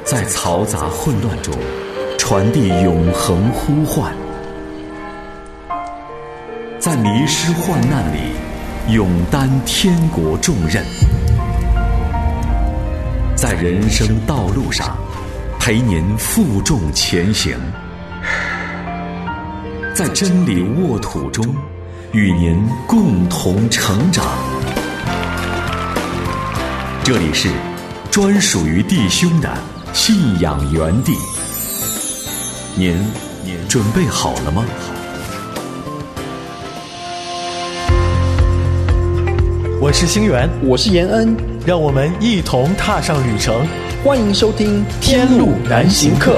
在嘈杂混乱中传递永恒呼唤，在迷失患难里勇担天国重任，在人生道路上陪您负重前行，在真理沃土中与您共同成长。这里是专属于弟兄的信仰园地，您准备好了吗？ 我是星源， 我是延恩， 让我们一同踏上旅程。 欢迎收听《 天路难行客》。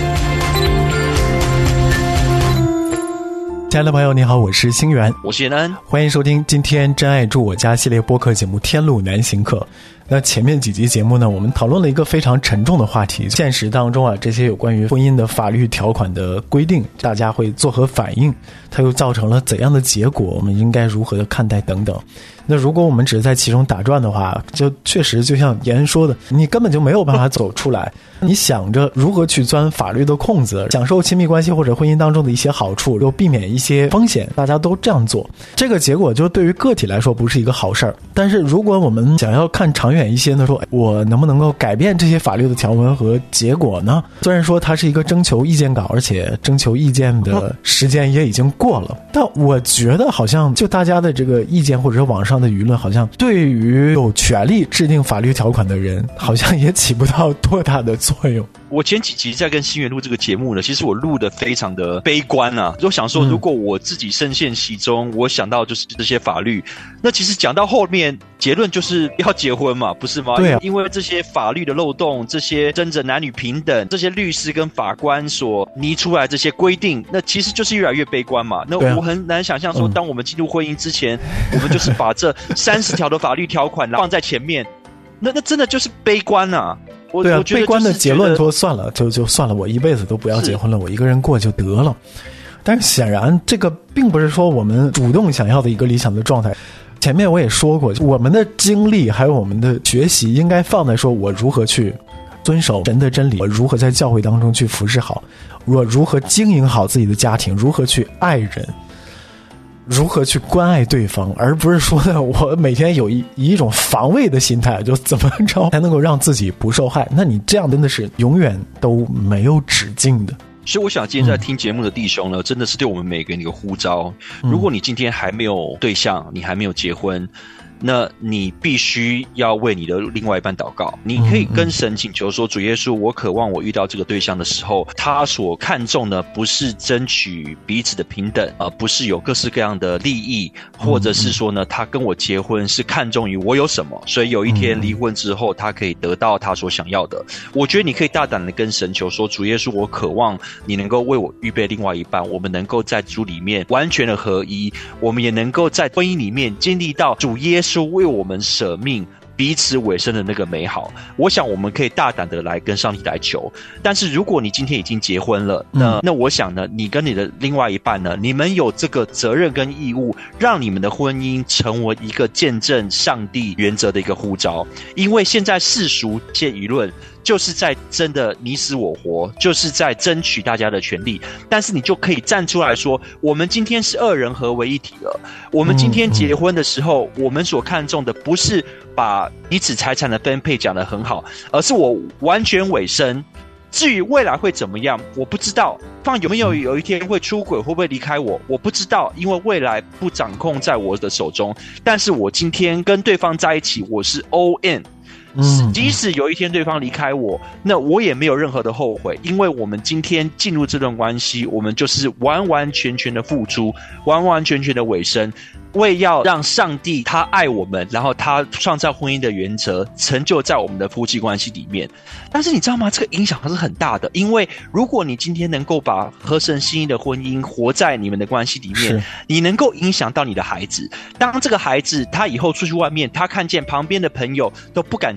亲爱的朋友，你好，我是星源， 我是延恩， 欢迎收听今天真爱住我家系列播客节目《天路难行客》。那前面几集节目呢，我们讨论了一个非常沉重的话题，现实当中啊，这些有关于婚姻的法律条款的规定，大家会作何反应？它又造成了怎样的结果？我们应该如何的看待等等？那如果我们只是在其中打转的话，就确实就像延恩说的，你根本就没有办法走出来。你想着如何去钻法律的空子，享受亲密关系或者婚姻当中的一些好处，又避免一些风险，大家都这样做，这个结果就对于个体来说不是一个好事儿。但是如果我们想要看长远一些呢，说我能不能够改变这些法律的条文和结果呢？虽然说它是一个征求意见稿，而且征求意见的时间也已经过了，但我觉得好像就大家的这个意见或者是网上的舆论，好像对于有权利制定法律条款的人好像也起不到多大的作用。 我前几集在跟星源录这个节目呢，其实我录的非常的悲观啊，就想说如果我自己深陷其中，我想到就是这些法律，那其实讲到后面结论就是要结婚嘛，不是吗？ 对啊， 因为这些法律的漏洞，这些争着男女平等，这些律师跟法官所拟出来这些规定，那其实就是越来越悲观嘛。那我很难想象说，当我们进入婚姻之前，我们就是把这30条的法律条款放在前面，那真的就是悲观啊。 对啊，悲观的结论说算了，就算了，我一辈子都不要结婚了，我一个人过就得了。但是显然这个并不是说我们主动想要的一个理想的状态。前面我也说过，我们的精力还有我们的学习应该放在说我如何去遵守神的真理，我如何在教会当中去服侍好，我如何经营好自己的家庭，如何去爱人，如何去关爱对方，而不是说呢，我每天有以一种防卫的心态，就怎么着才能够让自己不受害。那你这样真的是永远都没有止境的。 所以我想今天在听节目的弟兄呢，真的是对我们每个人一个呼召。如果你今天还没有对象，你还没有结婚，那你必须要为你的另外一半祷告。你可以跟神请求说，主耶稣，我渴望我遇到这个对象的时候，他所看重的不是争取彼此的平等，不是有各式各样的利益，或者是说呢，他跟我结婚是看重于我有什么，所以有一天离婚之后，他可以得到他所想要的。我觉得你可以大胆的跟神求说，主耶稣，我渴望你能够为我预备另外一半，我们能够在主里面完全的合一，我们也能够在婚姻里面经历到主耶稣为我们舍命彼此委身的那个美好。我想我们可以大胆的来跟上帝来求。但是如果你今天已经结婚了，那我想呢，你跟你的另外一半呢，你们有这个责任跟义务，让你们的婚姻成为一个见证上帝原则的一个呼召。因为现在世俗界舆论就是在真的你死我活，就是在争取大家的权利，但是你就可以站出来说，我们今天是二人合为一体了。我们今天结婚的时候，我们所看重的不是把彼此财产的分配讲得很好，而是我完全委身。至于未来会怎么样，我不知道。放有没有一天会出轨，会不会离开我，我不知道，因为未来不掌控在我的手中。但是我今天跟对方在一起，我是 all in。即使有一天对方离开我，那我也没有任何的后悔，因为我们今天进入这段关系，我们就是完完全全的付出，完完全全的委身，为要让上帝他爱我们，然后他创造婚姻的原则成就在我们的夫妻关系里面。但是你知道吗，这个影响是很大的，因为如果你今天能够把合神心意的婚姻活在你们的关系里面，你能够影响到你的孩子。当这个孩子他以后出去外面，他看见旁边的朋友都不敢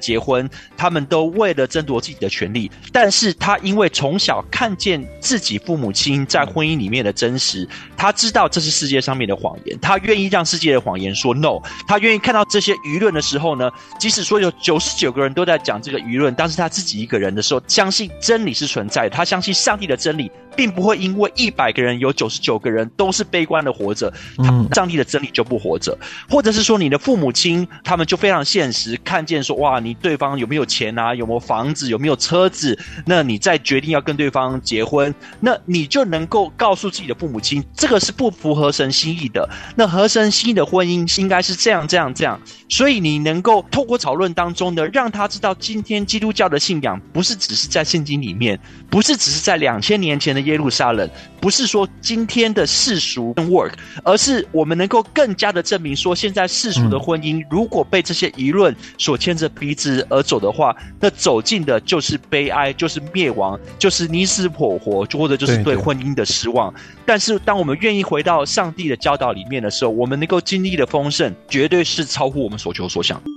结婚，他们都为了争夺自己的权利，但是他因为从小看见自己父母亲在婚姻里面的真实，他知道这是世界上面的谎言，他愿意让世界的谎言说 no， 他愿意看到这些舆论的时候呢，即使说有99个人都在讲这个舆论，但是他自己一个人的时候，相信真理是存在的，他相信上帝的真理并不会因为100个人有99个人都是悲观的活着，上帝的真理就不活着。或者是说你的父母亲他们就非常现实，看见说哇你对方有没有钱啊，有没有房子，有没有车子，那你再决定要跟对方结婚，那你就能够告诉自己的父母亲这个是不符合神心意的，那合神心意的婚姻应该是这样这样这样。所以你能够透过讨论当中呢，让他知道今天基督教的信仰不是只是在圣经里面，不是只是在2000年前的耶路撒冷，不是说今天的世俗跟 work， 而是我们能够更加的证明说现在世俗的婚姻如果被这些舆论所牵着鼻子而走的话，那走进的就是悲哀，就是灭亡，就是你死我活，或者就是对婚姻的失望。但是当我们愿意回到上帝的教导里面的时候，我们能够经历的丰盛绝对是超乎我们所求所想。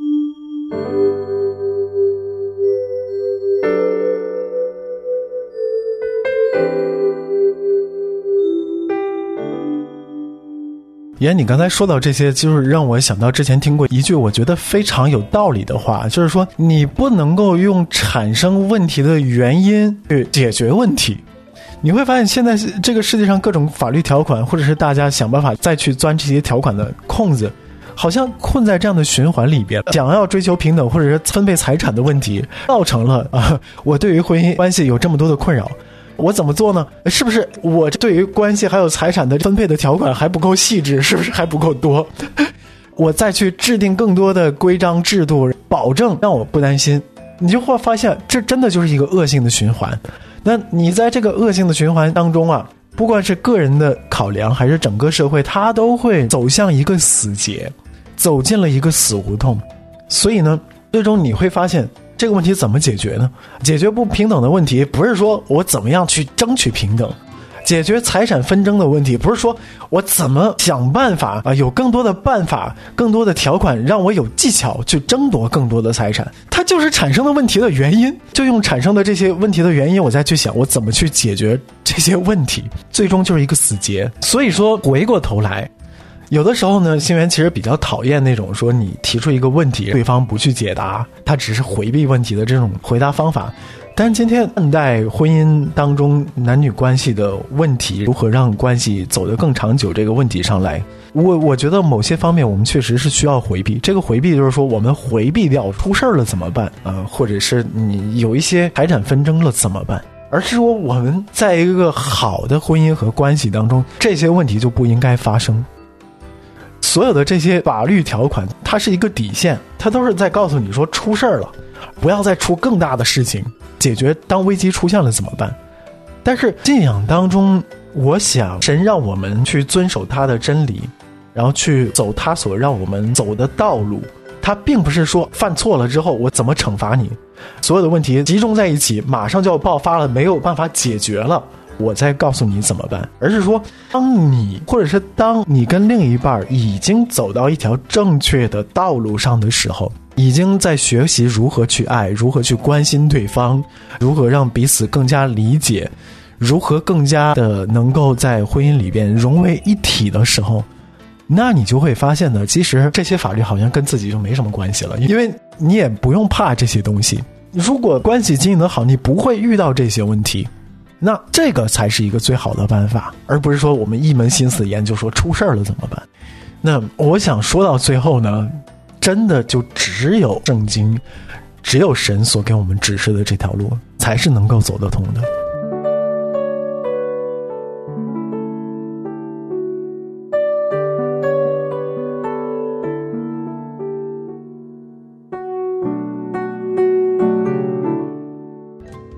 爷，你刚才说到这些，就是让我想到之前听过一句我觉得非常有道理的话，就是说你不能够用产生问题的原因去解决问题。你会发现现在这个世界上各种法律条款，或者是大家想办法再去钻这些条款的空子，好像困在这样的循环里边，想要追求平等或者是分配财产的问题，造成了我对于婚姻关系有这么多的困扰。我怎么做呢？是不是我对于关系还有财产的分配的条款还不够细致？是不是还不够多？我再去制定更多的规章制度，保证让我不担心。你就会发现，这真的就是一个恶性的循环。那你在这个恶性的循环当中啊，不管是个人的考量，还是整个社会，它都会走向一个死结，走进了一个死胡同。所以呢，最终你会发现，这个问题怎么解决呢？解决不平等的问题，不是说我怎么样去争取平等；解决财产纷争的问题，不是说我怎么想办法有更多的办法、更多的条款，让我有技巧去争夺更多的财产。它就是产生的问题的原因，就用产生的这些问题的原因，我再去想我怎么去解决这些问题，最终就是一个死结。所以说，回过头来。有的时候呢，新源其实比较讨厌那种说你提出一个问题，对方不去解答，他只是回避问题的这种回答方法。但今天看待婚姻当中男女关系的问题，如何让关系走得更长久这个问题上来，我觉得某些方面我们确实是需要回避。这个回避就是说，我们回避掉出事了怎么办或者是你有一些财产纷争了怎么办？而是说我们在一个好的婚姻和关系当中，这些问题就不应该发生。所有的这些法律条款，它是一个底线，它都是在告诉你说出事了，不要再出更大的事情，解决当危机出现了怎么办。但是信仰当中，我想神让我们去遵守他的真理，然后去走他所让我们走的道路。他并不是说犯错了之后我怎么惩罚你，所有的问题集中在一起马上就要爆发了，没有办法解决了，我再告诉你怎么办。而是说当你跟另一半已经走到一条正确的道路上的时候，已经在学习如何去爱，如何去关心对方，如何让彼此更加理解，如何更加的能够在婚姻里边融为一体的时候，那你就会发现呢，其实这些法律好像跟自己就没什么关系了，因为你也不用怕这些东西。如果关系经营得好，你不会遇到这些问题，那这个才是一个最好的办法，而不是说我们一门心思研究说出事了怎么办。那我想说到最后呢，真的就只有圣经，只有神所给我们指示的这条路才是能够走得通的。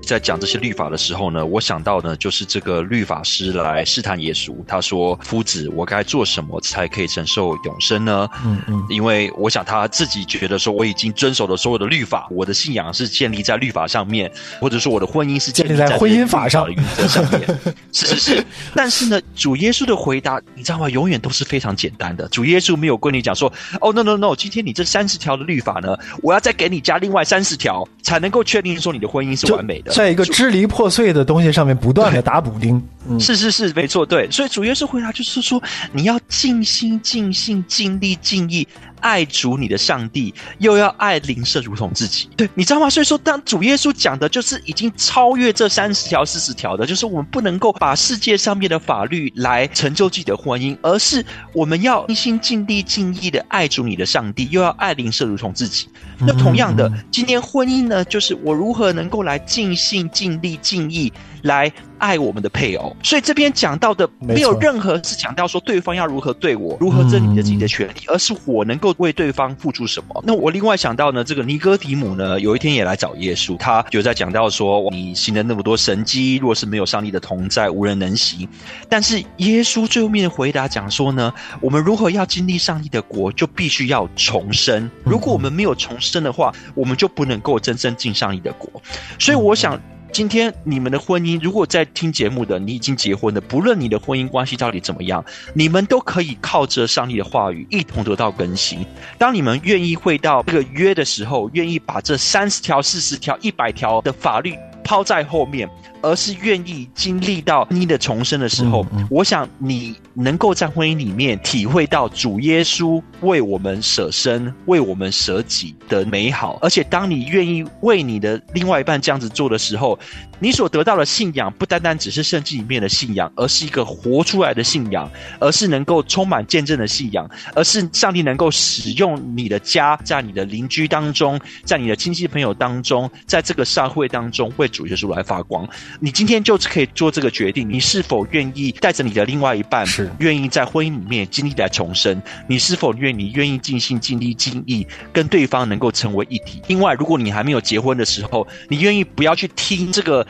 在讲这些律法的时候呢，我想到呢就是这个律法师来试探耶稣，他说：“夫子，我该做什么才可以承受永生呢？”因为我想他自己觉得说，我已经遵守了所有的律法，我的信仰是建立在律法上面，或者说我的婚姻是建立在婚姻法上的原则上面。是。但是呢，主耶稣的回答，你知道吗？永远都是非常简单的。主耶稣没有跟你讲说：“哦 ，no， 今天你这30条的律法呢，我要再给你加另外30条，才能够确定说你的婚姻是完美的。” 在一个支离破碎的东西上面不断的打补丁。 是，没错，对。所以主耶稣回答就是说，你要尽心、尽性、尽力、尽意爱主你的上帝，又要爱邻舍如同自己。对，你知道吗？所以说，当主耶稣讲的就是已经超越这30条、40条的，就是我们不能够把世界上面的法律来成就自己的婚姻，而是我们要尽心、尽力、尽意的爱主你的上帝，又要爱邻舍如同自己。那同样的，今天婚姻呢，就是我如何能够来尽心、尽力、尽意来爱我们的配偶。所以这边讲到的没有任何是讲到说对方要如何对我，如何争取自己的权利，而是我能够为对方付出什么。那我另外想到呢，这个尼哥底母呢，有一天也来找耶稣，他就在讲到说，你行了那么多神迹，若是没有上帝的同在，无人能行。但是耶稣最后面的回答讲说呢，我们如何要经历上帝的国，就必须要重生。如果我们没有重生的话，我们就不能够真正进上帝的国。所以我想，今天你们的婚姻，如果在听节目的你已经结婚了，不论你的婚姻关系到底怎么样，你们都可以靠着上帝的话语一同得到更新。当你们愿意会到这个约的时候，愿意把这30条、40条、100条的法律抛在后面，而是愿意经历到你的重生的时候，我想你能够在婚姻里面体会到主耶稣为我们舍身、为我们舍己的美好。而且当你愿意为你的另外一半这样子做的时候，你所得到的信仰不单单只是圣经里面的信仰，而是一个活出来的信仰，而是能够充满见证的信仰，而是上帝能够使用你的家，在你的邻居当中，在你的亲戚朋友当中，在这个社会当中为主耶稣来发光。你今天就可以做这个决定，你是否愿意带着你的另外一半，愿意在婚姻里面经历来重生？你是否愿意尽心尽力尽意跟对方能够成为一体？另外，如果你还没有结婚的时候，你愿意不要去听这个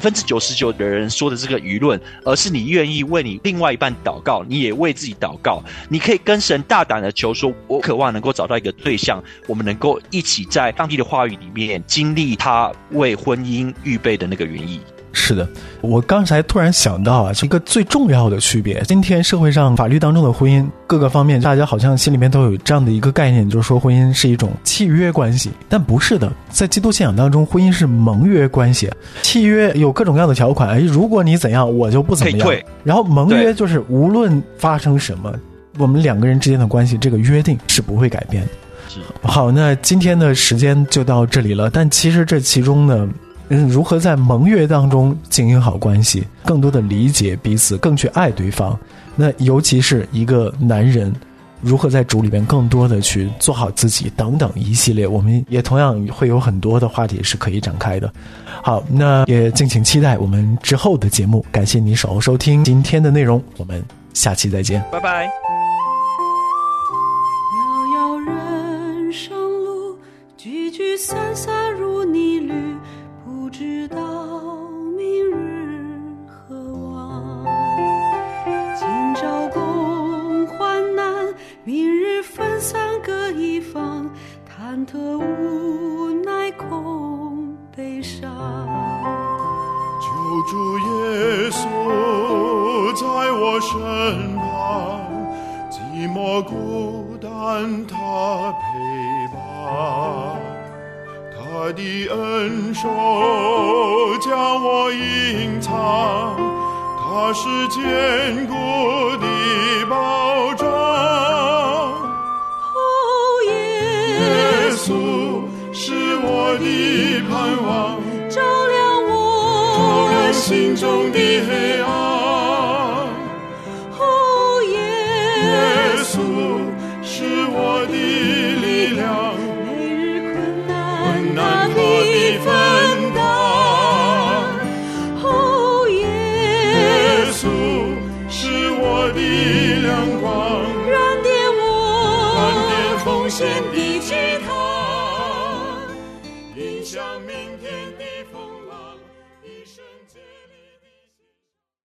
99%的人说的这个舆论，而是你愿意为你另外一半祷告，你也为自己祷告。你可以跟神大胆的求说，我渴望能够找到一个对象，我们能够一起在上帝的话语里面经历他为婚姻预备的那个原意。 是的，我刚才突然想到啊，一个最重要的区别。今天社会上法律当中的婚姻各个方面，大家好像心里面都有这样的一个概念，就是说婚姻是一种契约关系，但不是的。在基督信仰当中，婚姻是盟约关系。契约有各种各样的条款，如果你怎样，我就不怎么样。然后盟约就是无论发生什么，我们两个人之间的关系，这个约定是不会改变的。好，那今天的时间就到这里了。但其实这其中呢，如何在盟约当中经营好关系，更多的理解彼此，更去爱对方，那尤其是一个男人如何在主里边更多的去做好自己等等一系列，我们也同样会有很多的话题是可以展开的。好，那也敬请期待我们之后的节目。感谢你守候收听今天的内容，我们下期再见， 拜拜。 遥遥人生路，聚聚散散如泥绿，不知道明日何往。今朝共患难，明日分散各一方，忐忑无奈空悲伤。 求主耶稣在我身旁，寂寞孤单他陪伴，他的恩手将我隐藏，他是坚固的保障。 哦， 耶稣是我的盼望， 照亮我心中的黑暗。 哦，耶稣是我的力量， 每日困难他必分担。哦，耶稣是我的亮光， 燃点奉献的祭坛，迎向明天的风浪。 一生竭力